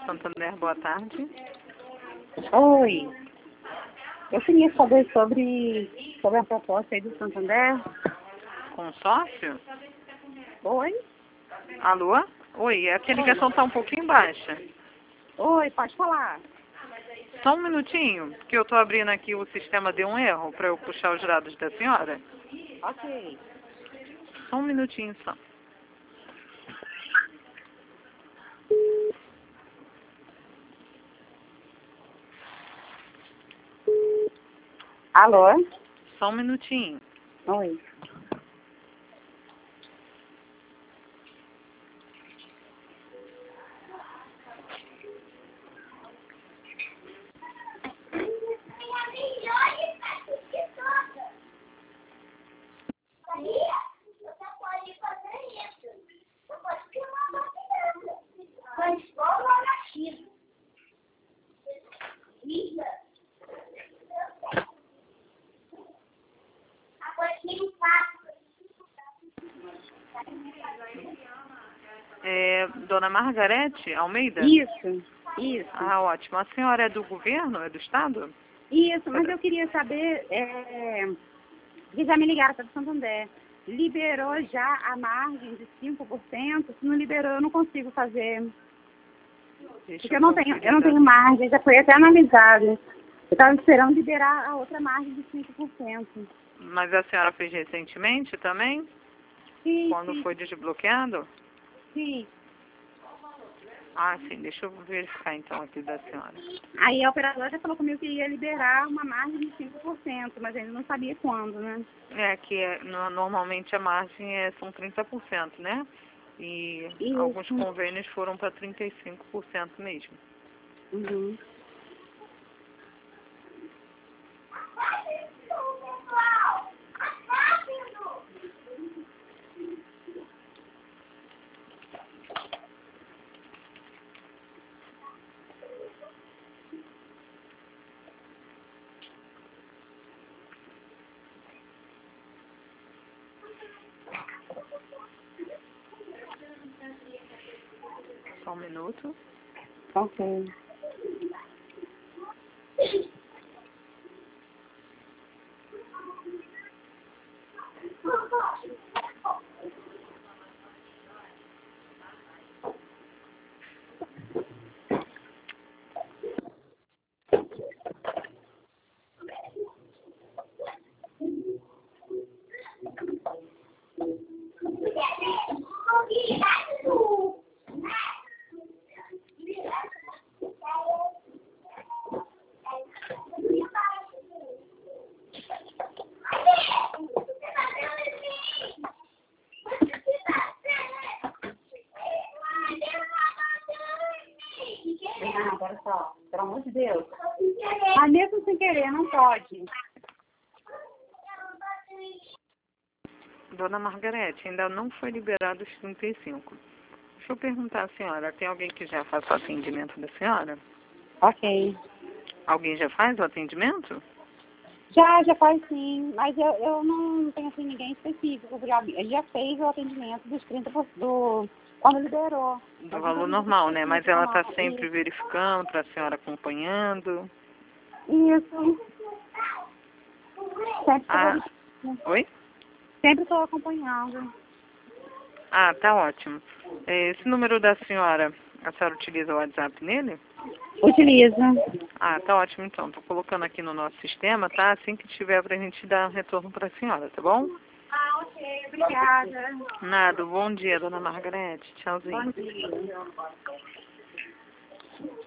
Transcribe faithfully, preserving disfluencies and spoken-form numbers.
Santander, boa tarde. Oi. Eu queria saber sobre, sobre a proposta aí do Santander. Consórcio? Oi? Alô? Oi, é que a ligação está um pouquinho baixa. Oi, pode falar. Só um minutinho, que eu estou abrindo aqui, o sistema deu um erro para eu puxar os dados da senhora. Ok. Só um minutinho só. Alô? Só um minutinho. Oi. É, dona Margarete Almeida? Isso, isso. Ah, ótimo. A senhora é do governo? É do estado? Isso, mas eu queria saber, é, que já me ligaram para o Santander. Liberou já a margem de cinco por cento? Se não liberou, eu não consigo fazer. Deixa Porque eu não tenho, conferir eu não da- tenho margem, já foi até analisado. Eu estava esperando liberar a outra margem de cinco por cento. Mas a senhora fez recentemente também? Sim, Quando sim, foi desbloqueado? sim. Ah, sim. Deixa eu verificar então aqui da senhora. Aí a operadora já falou comigo que ia liberar uma margem de cinco por cento, mas ainda não sabia quando, né? É que é, no- normalmente a margem é, são trinta por cento, né? E Isso. alguns convênios foram para trinta e cinco por cento mesmo. Uhum. Só um minuto. Ok. Ah, agora só, pelo amor de Deus. Mas mesmo sem querer, não pode. Dona Margarete, ainda não foi liberado os trinta e cinco. Deixa eu perguntar à senhora, tem alguém que já faz o atendimento da senhora? Ok. Alguém já faz o atendimento? Já, já faz sim, mas eu, eu não tenho assim ninguém específico. Já, ele já fez o atendimento dos trinta por cento do, quando liberou. Do valor normal, né? Mas ela está sempre Isso. verificando, para a senhora acompanhando. Isso. Sempre Ah, estou oi? sempre estou acompanhando. Ah, tá ótimo. É, esse número da senhora, a senhora utiliza o WhatsApp nele? Utiliza. Ah, tá ótimo então. Tô colocando aqui no nosso sistema, tá? Assim que tiver pra gente dar retorno pra senhora, tá bom? Ah, ok. Obrigada. Nada. Bom dia, dona Margarete. Tchauzinho. Bom dia.